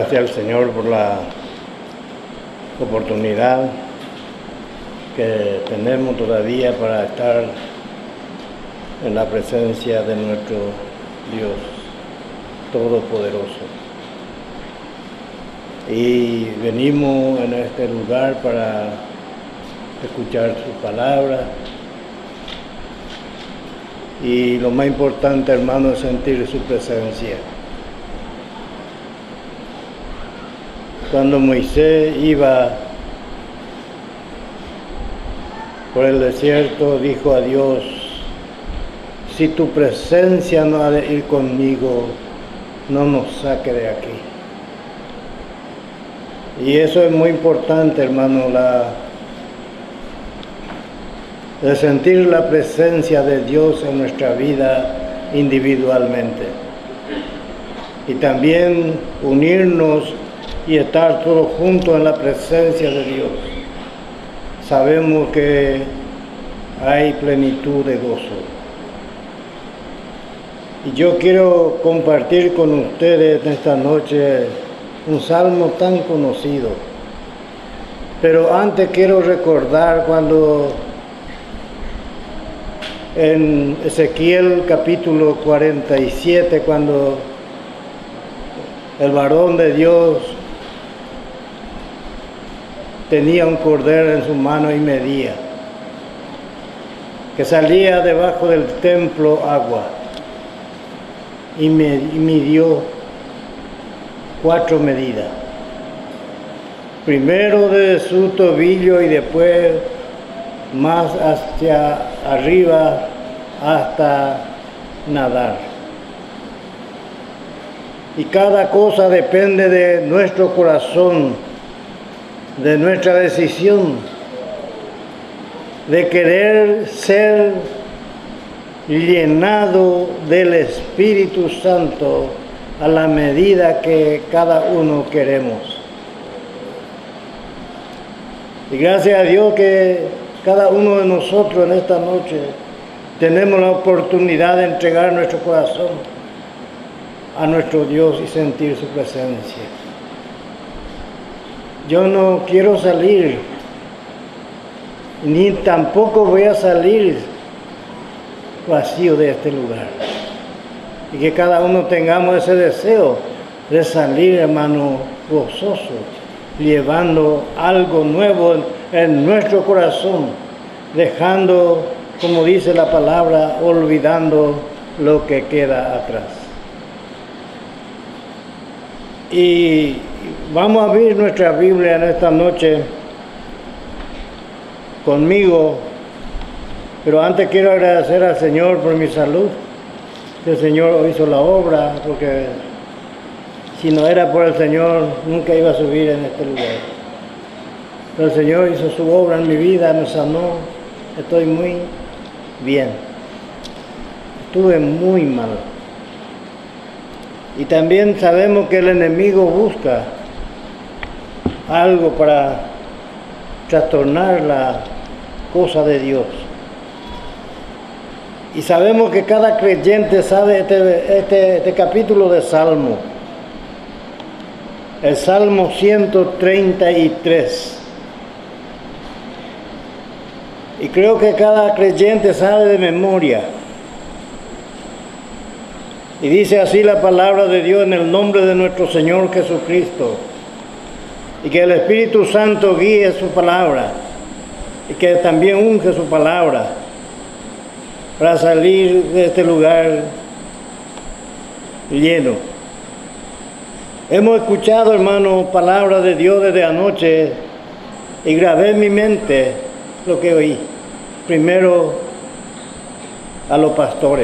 Gracias al Señor por la oportunidad que tenemos todavía para estar en la presencia de nuestro Dios Todopoderoso. Y venimos en este lugar para escuchar su palabra. Y lo más importante, hermano, es sentir su presencia. Cuando Moisés iba por el desierto, dijo a Dios: si tu presencia no ha de ir conmigo, no nos saque de aquí. Y eso es muy importante, hermano, de sentir la presencia de Dios en nuestra vida individualmente. Y también unirnos y estar todos juntos en la presencia de Dios. Sabemos que hay plenitud de gozo. Y yo quiero compartir con ustedes esta noche un salmo tan conocido. Pero antes quiero recordar cuando en Ezequiel capítulo 47, cuando el varón de Dios tenía un cordero en su mano y medía, que salía debajo del templo agua, y midió 4 medidas, primero desde su tobillo y después más hacia arriba hasta nadar. Y cada cosa depende de nuestro corazón, de nuestra decisión, de querer ser llenado del Espíritu Santo a la medida que cada uno queremos. Y gracias a Dios que cada uno de nosotros en esta noche tenemos la oportunidad de entregar nuestro corazón a nuestro Dios y sentir su presencia. Yo no quiero salir, ni tampoco voy a salir vacío de este lugar. Y que cada uno tengamos ese deseo de salir, hermano, gozoso, llevando algo nuevo en nuestro corazón, dejando, como dice la palabra, olvidando lo que queda atrás. Y vamos a abrir nuestra Biblia en esta noche conmigo, pero antes quiero agradecer al Señor por mi salud. El Señor hizo la obra, porque si no era por el Señor nunca iba a subir en este lugar. Pero el Señor hizo su obra en mi vida, me sanó, estoy muy bien. Estuve muy mal. Y también sabemos que el enemigo busca algo para trastornar la cosa de Dios. Y sabemos que cada creyente sabe este capítulo de Salmo, el Salmo 133. Y creo que cada creyente sabe de memoria. Y dice así la palabra de Dios en el nombre de nuestro Señor Jesucristo. Y que el Espíritu Santo guíe su palabra. Y que también unge su palabra para salir de este lugar lleno. Hemos escuchado, hermano, palabra de Dios desde anoche y grabé en mi mente lo que oí. Primero a los pastores.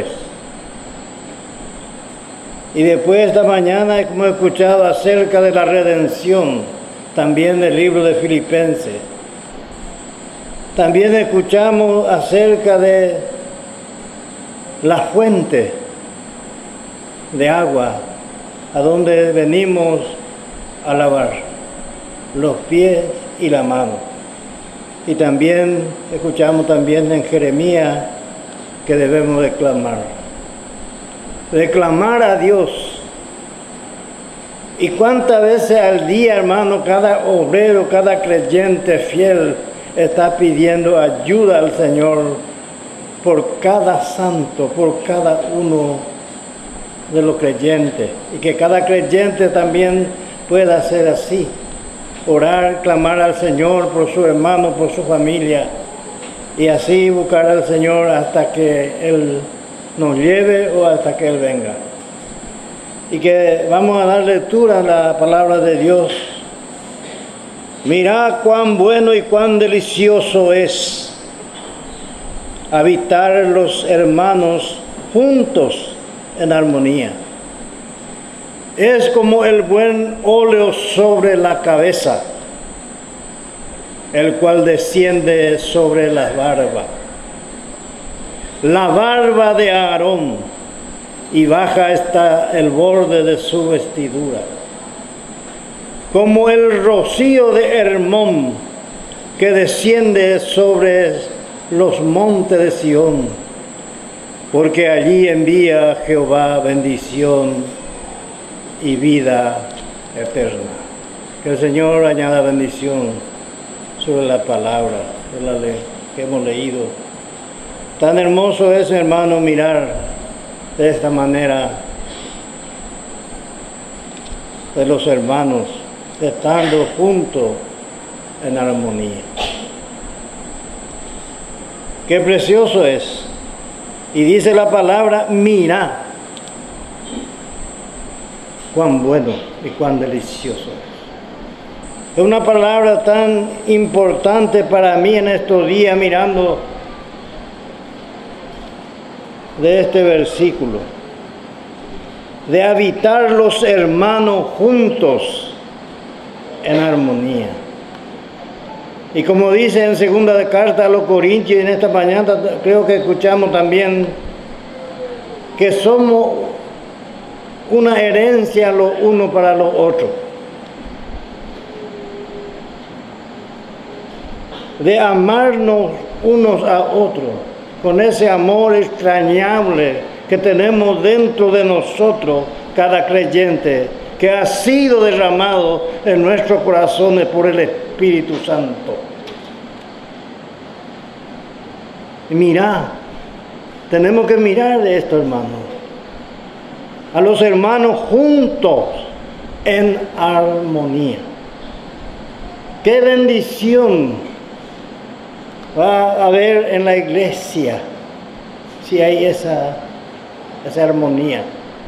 Y después esta mañana hemos escuchado acerca de la redención, también del libro de Filipenses. También escuchamos acerca de la fuente de agua, a donde venimos a lavar los pies y la mano. Y también escuchamos también en Jeremías que debemos declamar a Dios ¿Y cuántas veces al día, hermano, cada obrero, cada creyente fiel está pidiendo ayuda al Señor por cada santo, por cada uno de los creyentes? Y que cada creyente también pueda ser así, orar, clamar al Señor por su hermano, por su familia, y así buscar al Señor hasta que Él nos lleve o hasta que Él venga. Y que vamos a dar lectura a la palabra de Dios. Mirad cuán bueno y cuán delicioso es habitar los hermanos juntos en armonía. Es como el buen óleo sobre la cabeza, el cual desciende sobre la barba de Aarón, y baja hasta el borde de su vestidura. Como el rocío de Hermón, que desciende sobre los montes de Sión, porque allí envía Jehová bendición y vida eterna. Que el Señor añada bendición sobre la palabra que hemos leído. Tan hermoso es, hermano, mirar de esta manera de los hermanos estando juntos en armonía. Qué precioso es. Y dice la palabra, mira cuán bueno y cuán delicioso es. Es una palabra tan importante para mí en estos días, mirando de este versículo, de habitar los hermanos juntos en armonía. Y como dice en segunda de carta a los Corintios, y en esta mañana creo que escuchamos también que somos una herencia los unos para los otros, de amarnos unos a otros con ese amor extrañable que tenemos dentro de nosotros, cada creyente, que ha sido derramado en nuestros corazones por el Espíritu Santo. Y mirad, tenemos que mirar de esto, hermanos, a los hermanos juntos en armonía. ¡Qué bendición va a haber en la iglesia si hay esa armonía!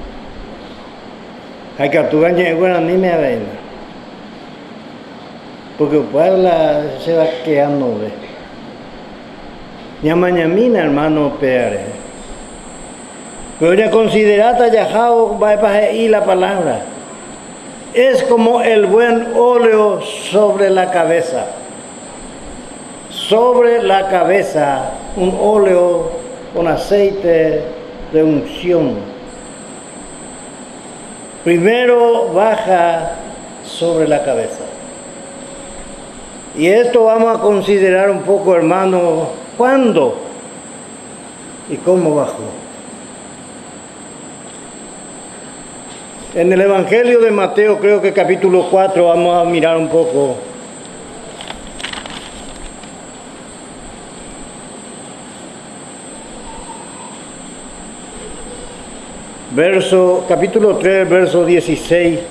Hay que tú ganas bueno ni me ven, porque pues se va quedando de ñamañamina, hermano Pérez. Pero ya considerata yajao va a ir la palabra. Es como el buen óleo sobre la cabeza. Sobre la cabeza, un óleo con aceite de unción. Primero baja sobre la cabeza. Y esto vamos a considerar un poco, hermano, ¿cuándo y cómo bajó? En el Evangelio de Mateo, creo que capítulo 4, vamos a mirar un poco. Capítulo 3, verso 16.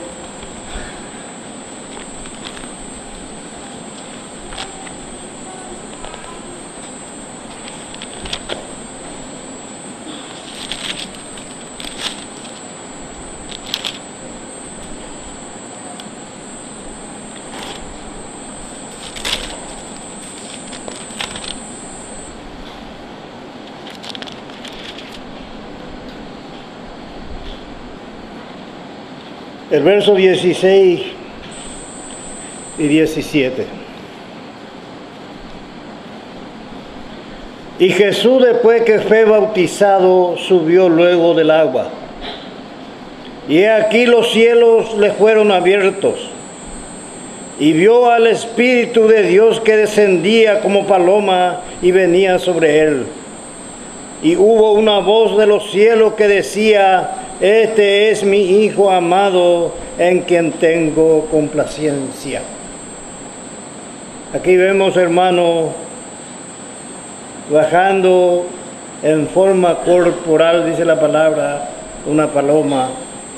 El verso 16 y 17. Y Jesús, después que fue bautizado, subió luego del agua. Y he aquí los cielos le fueron abiertos. Y vio al Espíritu de Dios que descendía como paloma y venía sobre él. Y hubo una voz de los cielos que decía: este es mi Hijo amado en quien tengo complacencia. Aquí vemos, hermano, bajando en forma corporal, dice la palabra, una paloma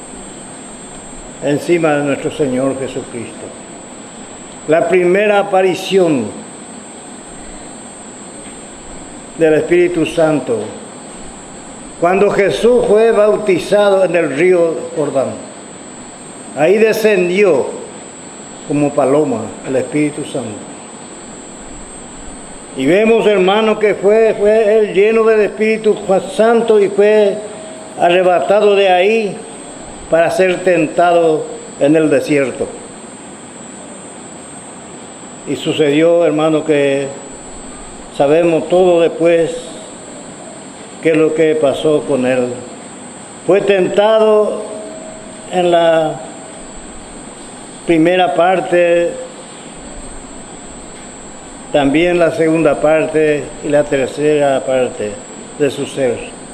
encima de nuestro Señor Jesucristo. La primera aparición del Espíritu Santo, cuando Jesús fue bautizado en el río Jordán. Ahí descendió como paloma el Espíritu Santo. Y vemos, hermano, que fue él lleno del Espíritu Santo y fue arrebatado de ahí para ser tentado en el desierto. Y sucedió, hermano, que sabemos todo después qué es lo que pasó con él. Fue tentado en la primera parte, también la segunda parte y la tercera parte de su ser.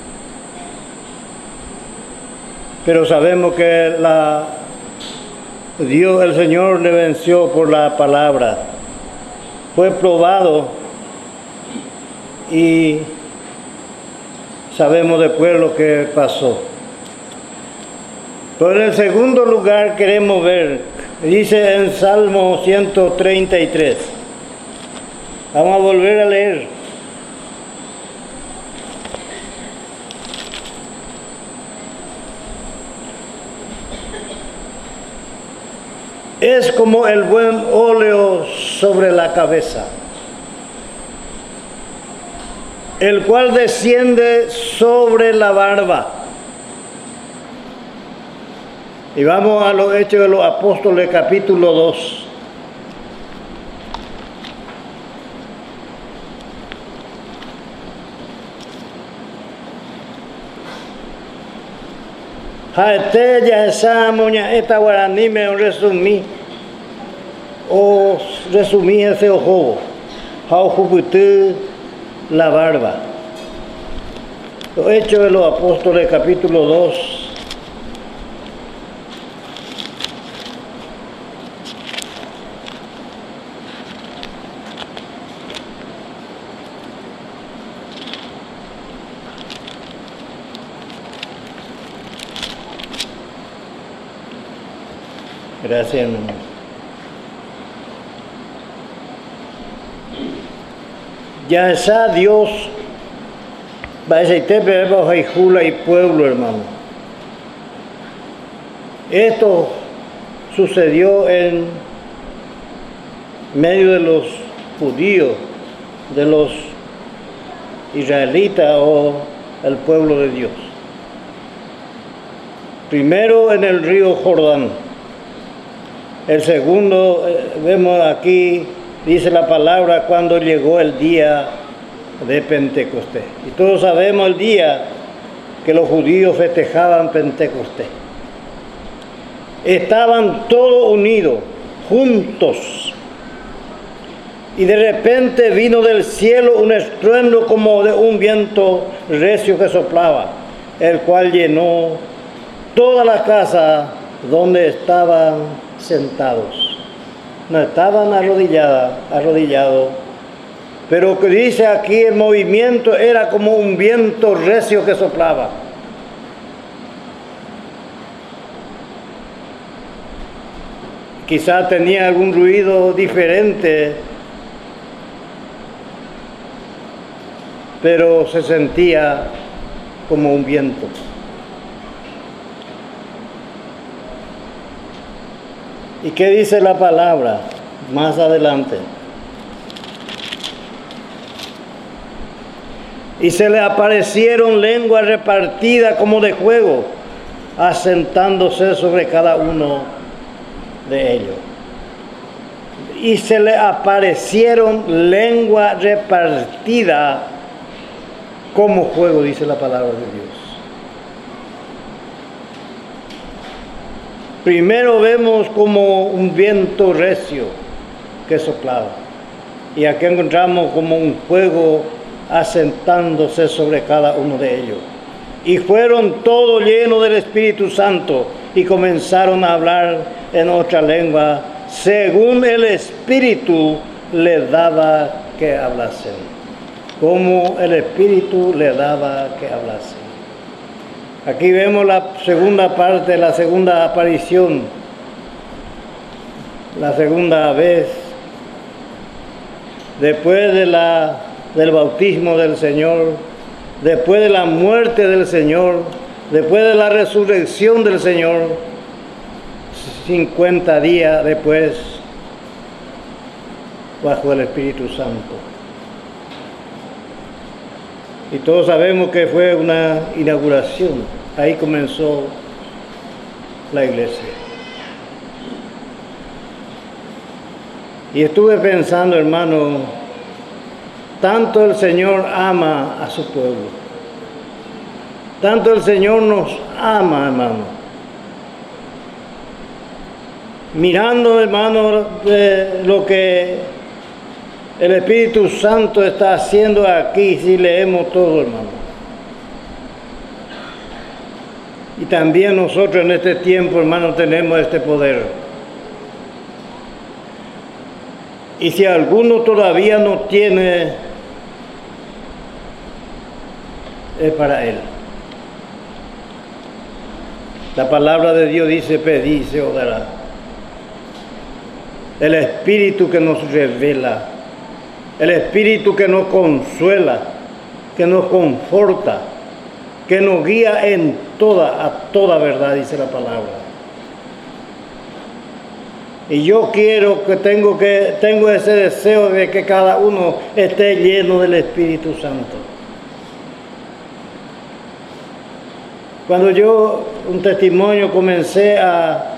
Pero sabemos que Dios, el Señor, le venció por la palabra. Fue probado y sabemos después lo que pasó. Pero en el segundo lugar queremos ver, dice en Salmo 133. Vamos a volver a leer. Es como el buen óleo sobre la cabeza, el cual desciende sobre la barba. Y vamos a los Hechos de los Apóstoles, capítulo 2. Jaete ya esa moña esta guaraní me resumí ese ojo la barba. Los Hechos de los Apóstoles, capítulo 2. Gracias, hermano. Ya está Dios, va a y pueblo, hermano. Esto sucedió en medio de los judíos, de los israelitas o el pueblo de Dios. Primero en el río Jordán. El segundo, vemos aquí, dice la palabra, cuando llegó el día de Pentecostés. Y todos sabemos el día que los judíos festejaban Pentecostés. Estaban todos unidos, juntos. Y de repente vino del cielo un estruendo como de un viento recio que soplaba, el cual llenó toda la casa donde estaban sentados. No estaban arrodillados, pero que dice aquí el movimiento era como un viento recio que soplaba. Quizá tenía algún ruido diferente, pero se sentía como un viento. ¿Y qué dice la palabra más adelante? Y se le aparecieron lenguas repartidas como de fuego, asentándose sobre cada uno de ellos. Y se le aparecieron lenguas repartidas como fuego, dice la palabra de Dios. Primero vemos como un viento recio que soplaba. Y aquí encontramos como un fuego asentándose sobre cada uno de ellos. Y fueron todos llenos del Espíritu Santo y comenzaron a hablar en otra lengua, según el Espíritu les daba que hablasen. Como el Espíritu les daba que hablasen. Aquí vemos la segunda parte, la segunda aparición, la segunda vez, después del bautismo del Señor, después de la muerte del Señor, después de la resurrección del Señor, 50 días después, bajo el Espíritu Santo. Y todos sabemos que fue una inauguración. Ahí comenzó la iglesia. Y estuve pensando, hermano, tanto el Señor ama a su pueblo. Tanto el Señor nos ama, hermano. Mirando, hermano, lo que el Espíritu Santo está haciendo aquí, si leemos todo, hermano. Y también nosotros en este tiempo, hermano, tenemos este poder. Y si alguno todavía no tiene, es para él. La palabra de Dios dice, pedid, se os dará. El Espíritu que nos revela, el Espíritu que nos consuela, que nos conforta, que nos guía a toda verdad, dice la palabra. Y yo tengo ese deseo de que cada uno esté lleno del Espíritu Santo. Cuando yo, un testimonio, comencé a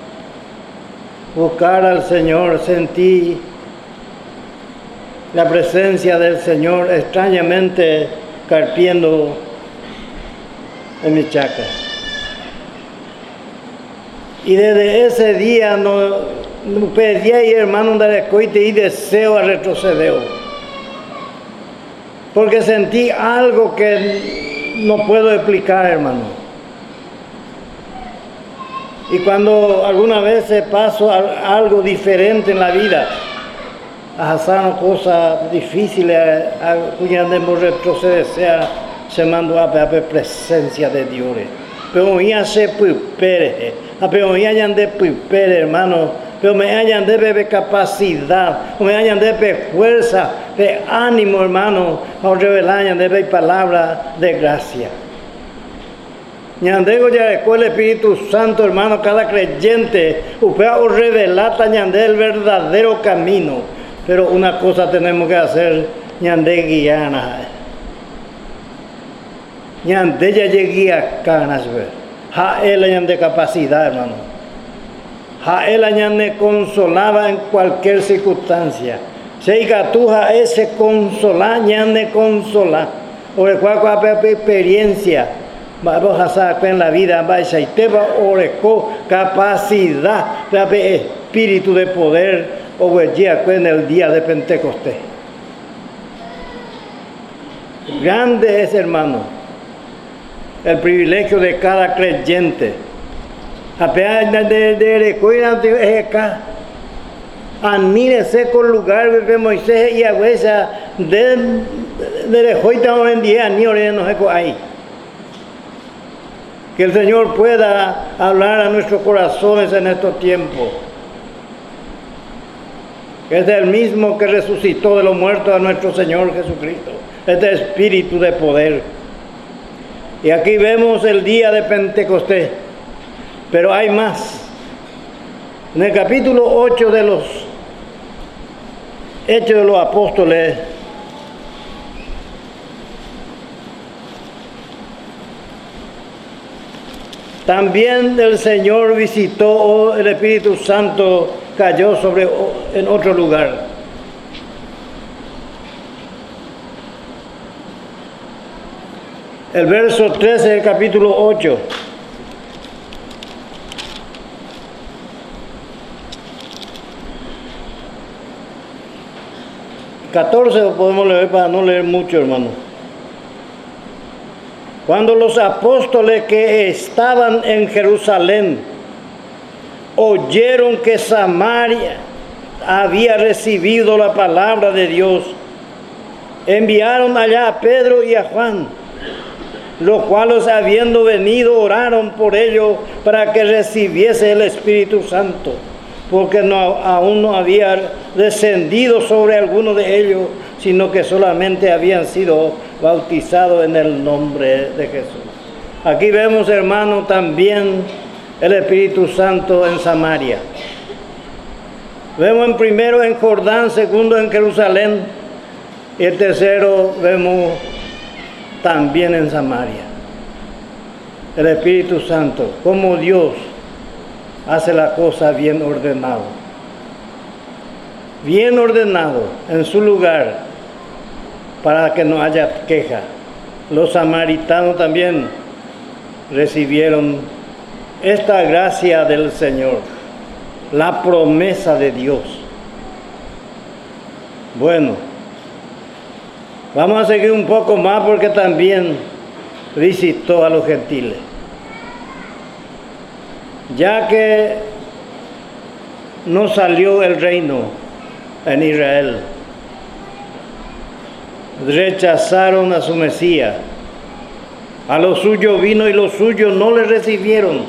buscar al Señor, sentí la presencia del Señor extrañamente carpiendo en mi chaca. Y desde ese día no pedí, hermano, un darecoite y deseo a retroceder. Porque sentí algo que no puedo explicar, hermano. Y cuando alguna vez paso algo diferente en la vida, a cosas difíciles, cuando debemos retroceder, se mandó a ver presencia de Dios. Pero ya se prepare, pero ya de prepare, hermano, pero me hayan de beber capacidad, me hayan de beber fuerza, de ánimo, hermano, a revelar de beber palabra de gracia. Ñandego ya con el Espíritu Santo, hermano, cada creyente, upea o revelar ñande el verdadero camino. Pero una cosa tenemos que hacer, ñande guiana. Ñande ya llegué a canas, ja él ñande capacidad, hermano. Ja él ñande consolaba en cualquier circunstancia. Seiga tú ja ese consolar, ñande consolar. O de cualquier experiencia. Vamos a saber en la vida, vais a te va oreco capacidad de espíritu de poder o en el día de Pentecostés. Grande es, hermano, el privilegio de cada creyente. Apenas de anírese con lugar de Moisés y Agüesa de Joita hoy en día, ni no sé ahí. Que el Señor pueda hablar a nuestros corazones en estos tiempos. Es el mismo que resucitó de los muertos a nuestro Señor Jesucristo. Este espíritu de poder. Y aquí vemos el día de Pentecostés. Pero hay más. En el capítulo 8 de los Hechos de los Apóstoles, también el Señor visitó, el Espíritu Santo cayó en otro lugar. El verso 13 del capítulo 8. ...14 lo podemos leer para no leer mucho, hermano. Cuando los apóstoles que estaban en Jerusalén oyeron que Samaria había recibido la palabra de Dios, enviaron allá a Pedro y a Juan, los cuales habiendo venido oraron por ellos para que recibiese el Espíritu Santo, porque aún no había descendido sobre alguno de ellos, sino que solamente habían sido bautizados en el nombre de Jesús. Aquí vemos, hermano, también el Espíritu Santo en Samaria. Vemos primero en Jordán, segundo en Jerusalén, y el tercero vemos también en Samaria. El Espíritu Santo, como Dios hace la cosa bien ordenado en su lugar, para que no haya queja. Los samaritanos también recibieron esta gracia del Señor, la promesa de Dios. Bueno, vamos a seguir un poco más porque también visitó a los gentiles. Ya que no salió el reino en Israel, rechazaron a su Mesías. A los suyos vino y los suyos no le recibieron.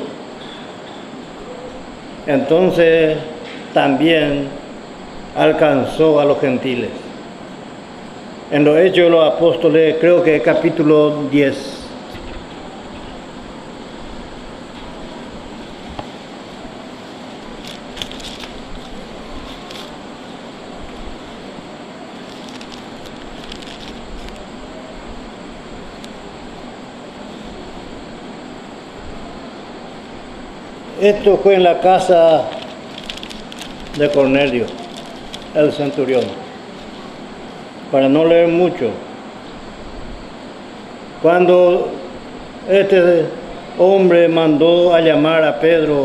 Entonces también alcanzó a los gentiles. En los Hechos de los Apóstoles, creo que capítulo 10. Esto fue en la casa de Cornelio, el centurión. Para no leer mucho, cuando este hombre mandó a llamar a Pedro,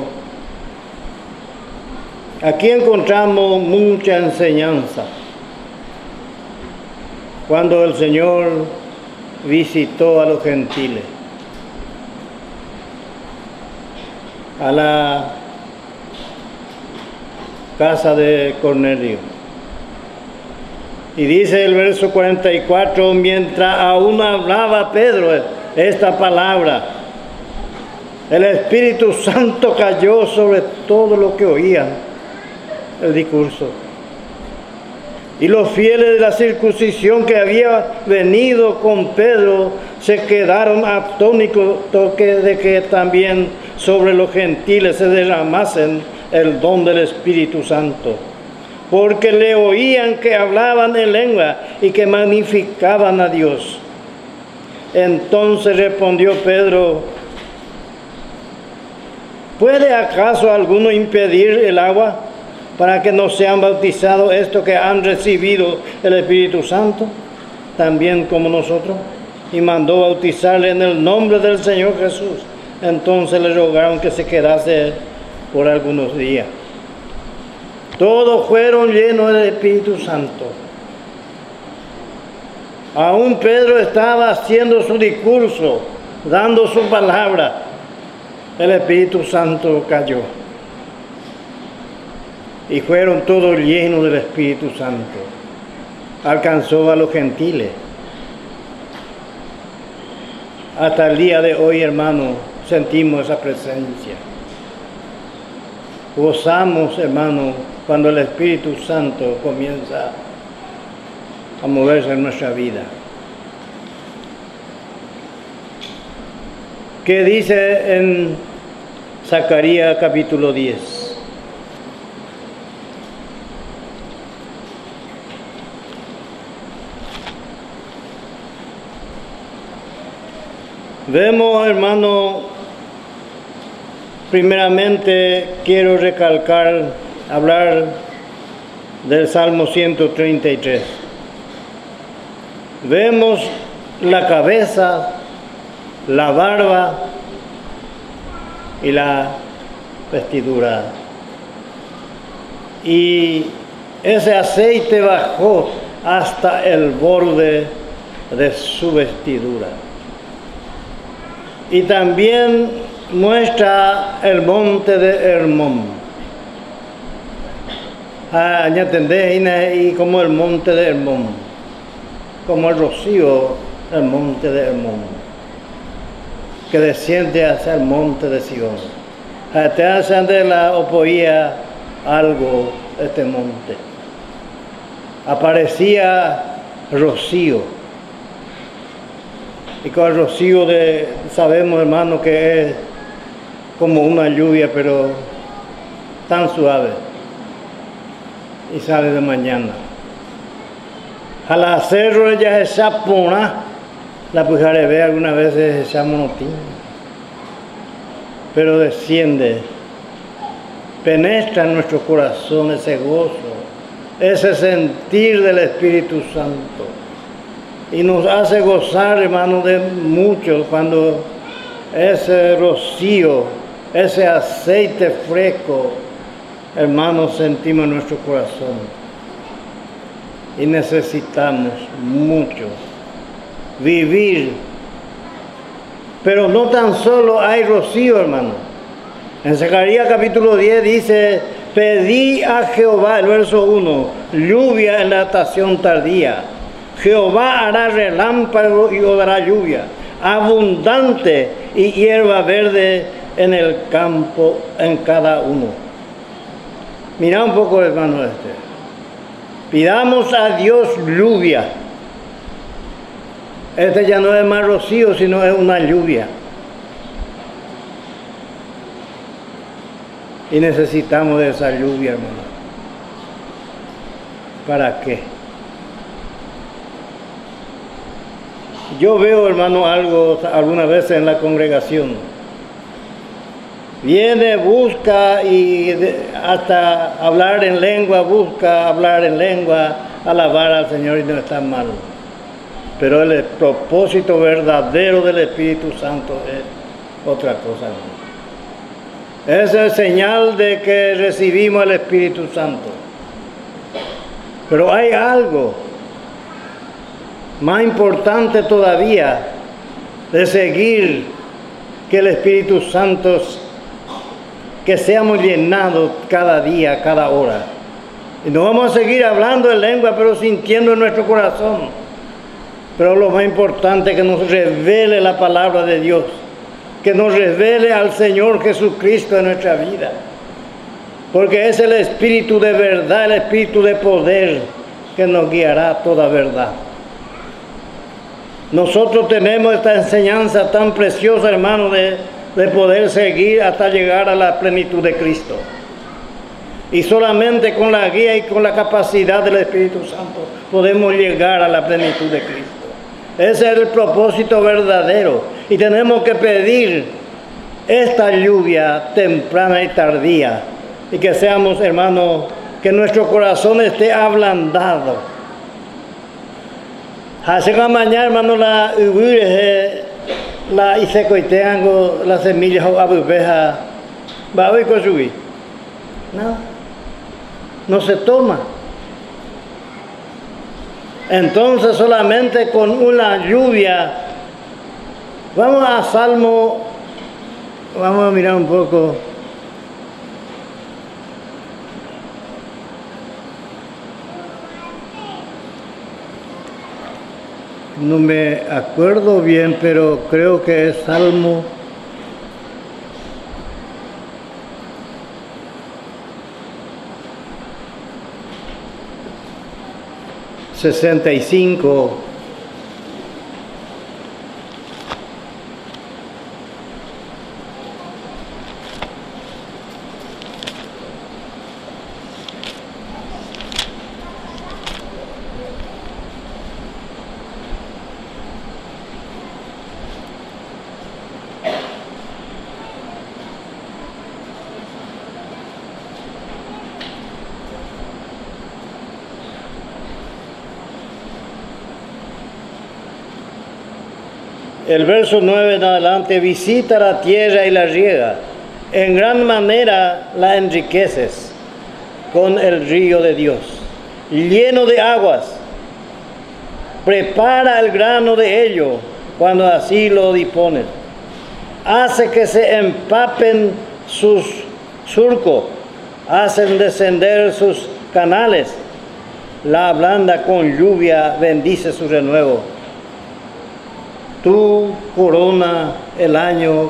aquí encontramos mucha enseñanza. Cuando el Señor visitó a los gentiles, a la casa de Cornelio. Y dice el verso 44, mientras aún hablaba Pedro esta palabra, el Espíritu Santo cayó sobre todo lo que oían el discurso. Y los fieles de la circuncisión que había venido con Pedro se quedaron atónitos de que también sobre los gentiles se derramasen el don del Espíritu Santo, porque le oían que hablaban en lengua y que magnificaban a Dios. Entonces respondió Pedro: ¿puede acaso alguno impedir el agua para que no sean bautizados estos que han recibido el Espíritu Santo, también como nosotros? Y mandó bautizarle en el nombre del Señor Jesús. Entonces le rogaron que se quedase por algunos días. Todos fueron llenos del Espíritu Santo. Aún Pedro estaba haciendo su discurso, dando su palabra. El Espíritu Santo cayó. Y fueron todos llenos del Espíritu Santo. Alcanzó a los gentiles. Hasta el día de hoy, hermano, sentimos esa presencia. Gozamos, hermano, cuando el Espíritu Santo comienza a moverse en nuestra vida. ¿Qué dice en Zacarías capítulo 10? Vemos, hermano, primeramente quiero hablar del Salmo 133. Vemos la cabeza, la barba y la vestidura. Y ese aceite bajó hasta el borde de su vestidura. y también muestra el monte de Hermón. ¿Ya entendés? Y como el monte de Hermón, como el rocío, el monte de Hermón, que desciende hacia el monte de Sion. Te hacen de la opoía algo este monte. Aparecía rocío. Y con el rocío sabemos, hermano, que es como una lluvia, pero tan suave. Y sale de mañana. Al hacerlo ella se sapona, la pujare ve algunas veces se monotín. Pero desciende, penetra en nuestro corazón ese gozo, ese sentir del Espíritu Santo. Y nos hace gozar, hermano, de mucho cuando ese rocío, ese aceite fresco, hermano, sentimos en nuestro corazón. Y necesitamos mucho vivir. Pero no tan solo hay rocío, hermano. En Zacarías capítulo 10 dice: pedí a Jehová, el verso 1, lluvia en la estación tardía. Jehová hará relámpago y os dará lluvia, abundante y hierba verde en el campo, en cada uno. Mira un poco, hermano, pidamos a Dios lluvia. Ya no es más rocío, sino es una lluvia. Y necesitamos de esa lluvia, hermano. ¿Para qué? Yo veo, hermano, algo algunas veces en la congregación. Viene, busca y hasta hablar en lengua, busca hablar en lengua, alabar al Señor, y no está mal. Pero el propósito verdadero del Espíritu Santo es otra cosa. Esa es señal de que recibimos el Espíritu Santo. Pero hay algo más importante todavía de seguir que el Espíritu Santo, que seamos llenados cada día, cada hora. Y no vamos a seguir hablando en lengua, pero sintiendo en nuestro corazón. Pero lo más importante es que nos revele la palabra de Dios, que nos revele al Señor Jesucristo en nuestra vida. Porque es el Espíritu de verdad, el Espíritu de poder, que nos guiará a toda verdad. Nosotros tenemos esta enseñanza tan preciosa, hermano, de poder seguir hasta llegar a la plenitud de Cristo. Y solamente con la guía y con la capacidad del Espíritu Santo podemos llegar a la plenitud de Cristo. Ese es el propósito verdadero. Y tenemos que pedir esta lluvia temprana y tardía. Y que seamos, hermanos, que nuestro corazón esté ablandado. Hace una mañana, hermano, la hice coiteango, las semillas o abubeja. ¿Va a oír con subir? No se toma. Entonces solamente con una lluvia. Vamos a Salmo, vamos a mirar un poco. No me acuerdo bien, pero creo que es Salmo 65. El verso 9 en adelante: visita la tierra y la riega, en gran manera la enriqueces con el río de Dios, lleno de aguas. Prepara el grano de ello cuando así lo dispones. hace que se empapen sus surcos, hacen descender sus canales, la ablanda con lluvia, bendice su renuevo. Tú corona el año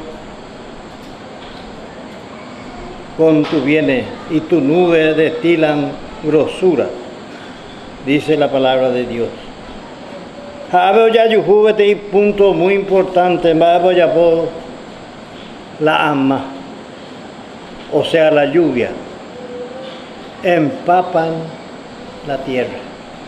con tu bienes y tu nube destilan grosura, dice la palabra de Dios. Habeo ya yujúbete y punto muy importante, la ama, o sea la lluvia, empapan la tierra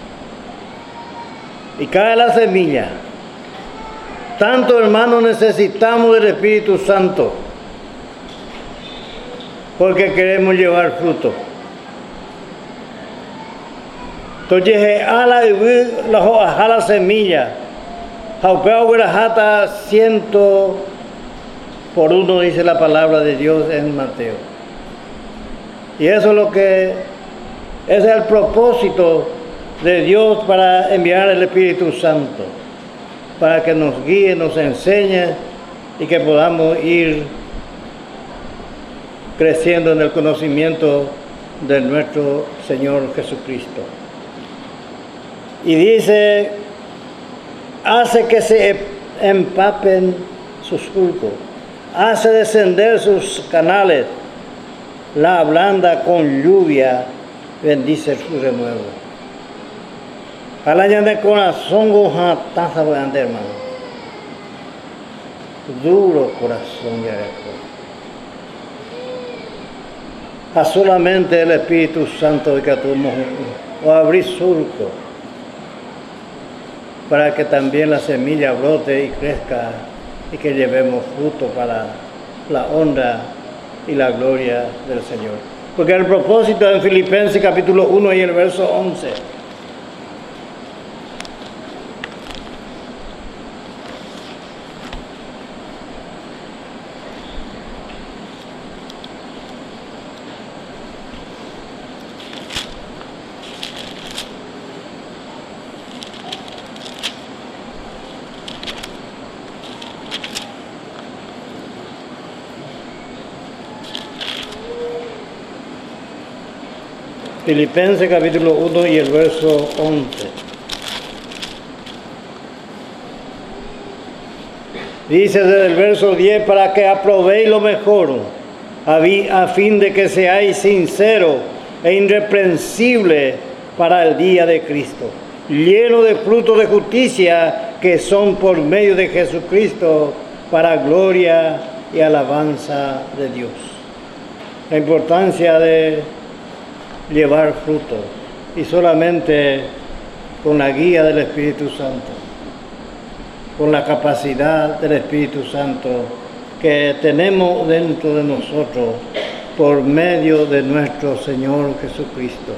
y cae la semilla. Tanto, hermanos, necesitamos del Espíritu Santo porque queremos llevar fruto. Entonces, a la semilla, jata 100 por 1, dice la palabra de Dios en Mateo. Y eso es lo que es el propósito de Dios para enviar el Espíritu Santo, para que nos guíe, nos enseñe y que podamos ir creciendo en el conocimiento de nuestro Señor Jesucristo. Y dice, hace que se empapen sus surcos, hace descender sus canales, la ablanda con lluvia, bendice su renuevo. Alaña de corazón goja taza grande, hermano. Duro corazón ya a solamente el Espíritu Santo de que atumo o abrir surco para que también la semilla brote y crezca y que llevemos fruto para la honra y la gloria del Señor. Porque el propósito en Filipenses capítulo 1 y el verso 11. Filipenses capítulo 1 y el verso 11. Dice desde el verso 10, para que aprobéis lo mejor, a fin de que seáis sinceros e irreprensibles para el día de Cristo, lleno de frutos de justicia que son por medio de Jesucristo para gloria y alabanza de Dios. La importancia de llevar fruto y solamente con la guía del Espíritu Santo, con la capacidad del Espíritu Santo que tenemos dentro de nosotros por medio de nuestro Señor Jesucristo.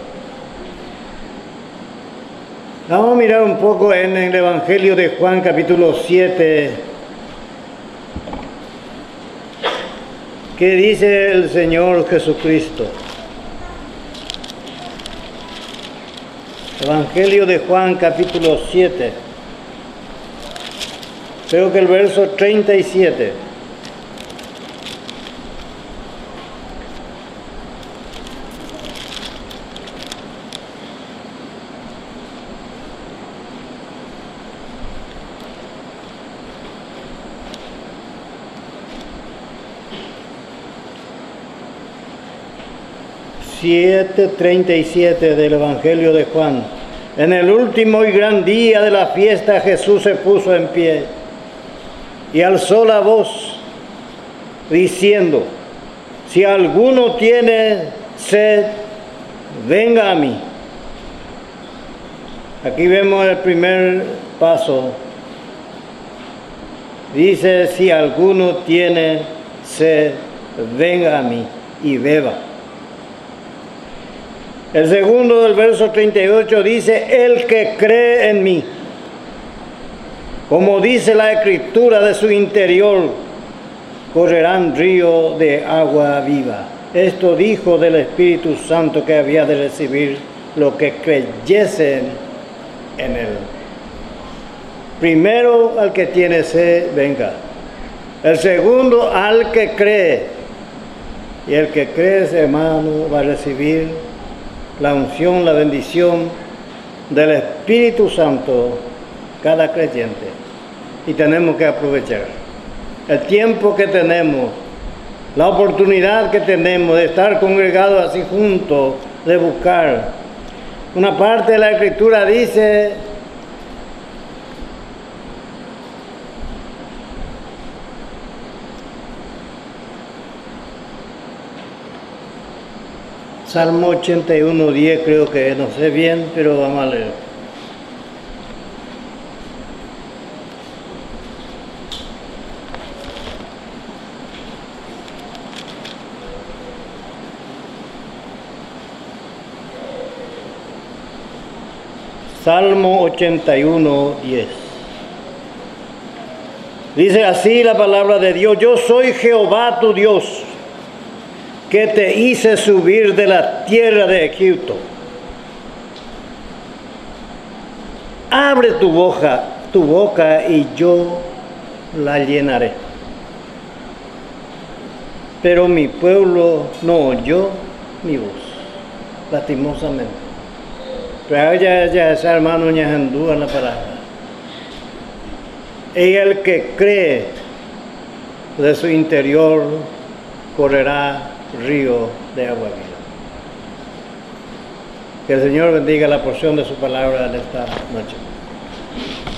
Vamos a mirar un poco en el Evangelio de Juan capítulo 7, que dice el Señor Jesucristo. Evangelio de Juan capítulo 7, creo que el verso 37. Siete 37 del Evangelio de Juan. En el último y gran día de la fiesta Jesús se puso en pie y alzó la voz diciendo: si alguno tiene sed, venga a mí. Aquí vemos el primer paso. Dice: si alguno tiene sed, venga a mí y beba. El segundo del verso 38 dice: el que cree en mí, como dice la Escritura, de su interior correrán ríos de agua viva. Esto dijo del Espíritu Santo que había de recibir los que creyesen en él. Primero al que tiene sed, venga. El segundo, al que cree. Y el que cree, hermano, va a recibir la unción, la bendición del Espíritu Santo, cada creyente. Y tenemos que aprovechar el tiempo que tenemos, la oportunidad que tenemos de estar congregados así juntos, de buscar. Una parte de la Escritura dice: Salmo 81, 10 creo que, no sé bien, pero vamos a leer. Salmo 81, 10. Dice así la palabra de Dios: yo soy Jehová tu Dios, que te hice subir de la tierra de Egipto. Abre tu boca y yo la llenaré. Pero mi pueblo no oyó mi voz, lastimosamente. Pero ya ese hermano ya andúa la palabra. Y el que cree, de su interior correrá río de agua viva. Que el Señor bendiga la porción de su palabra en esta noche.